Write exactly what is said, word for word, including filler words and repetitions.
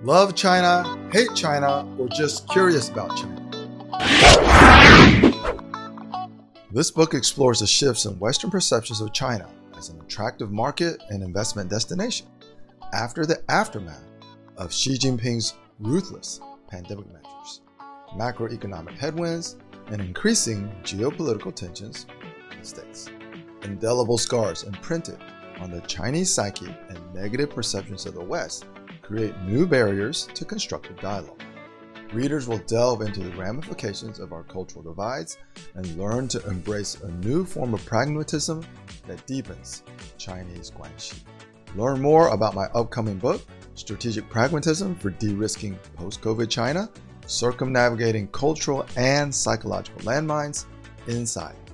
Love China, hate China, or just curious about China? This book explores the shifts in Western perceptions of China as an attractive market and investment destination after the aftermath of Xi Jinping's ruthless pandemic measures, macroeconomic headwinds, and increasing geopolitical tensions in the States. Indelible scars imprinted on the Chinese psyche and negative perceptions of the West create new barriers to constructive dialogue. Readers will delve into the ramifications of our cultural divides and learn to embrace a new form of pragmatism that deepens Chinese Guanxi. Learn more about my upcoming book, Strategic Pragmatism for De-risking Post-COVID China, Circumnavigating Cultural and Psychological Landmines, inside